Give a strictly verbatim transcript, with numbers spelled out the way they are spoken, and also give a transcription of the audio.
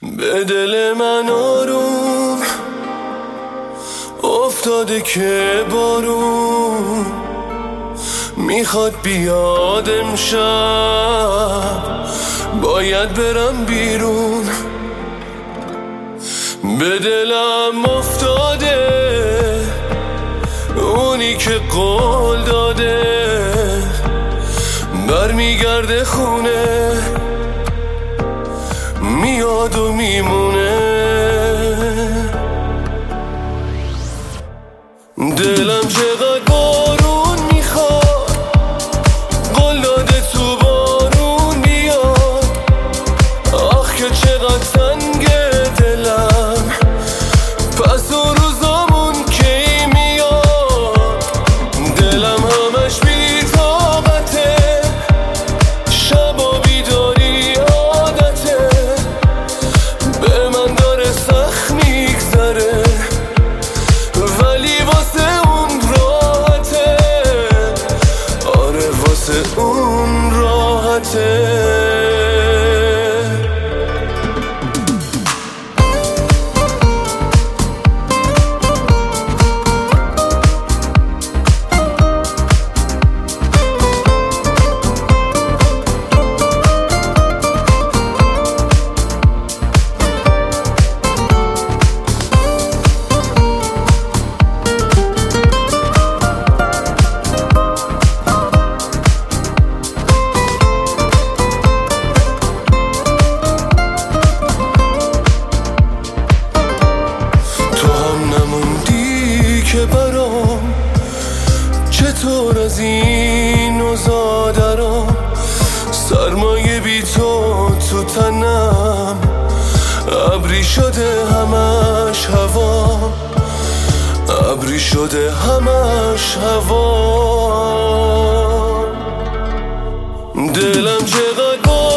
به دل من آروم افتاده که بارون میخواد بیاد امشب، باید برم بیرون. به دلم افتاده اونی که قول داده برمیگرده خونه، میاد و میمونه. دلم چقدر بارون میخواد، قول داده تو بارون بیاد. آخ که چقدر تنگه دلم، پس اون روزامون کی میاد. دلم همش بی طاقته، شب و بیداری عادته، به من داره سخت میگذره، ولی واسه اون راحته. آره واسه اون راحته. که برام چطور از این اوضاع درام، سرمایه بی تو تو تنم، ابری شده همش هوا، ابری شده همش هوا. دلم چقدر